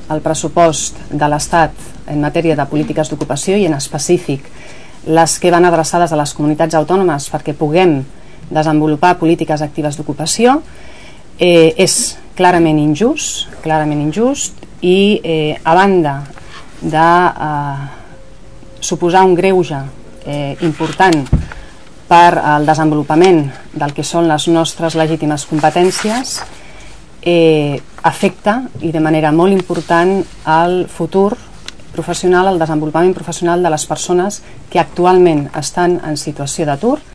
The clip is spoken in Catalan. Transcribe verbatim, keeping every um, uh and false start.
el pressupost de l'Estat en matèria de polítiques d'ocupació i en específic les que van adreçades a les comunitats autònomes perquè puguem desenvolupar polítiques actives d'ocupació eh, és clarament injust, clarament injust i eh, a banda de eh, suposar un greuge eh, important per al desenvolupament del que són les nostres legítimes competències, eh, afecta i de manera molt important el futur professional, el desenvolupament professional de les persones que actualment estan en situació d'atur.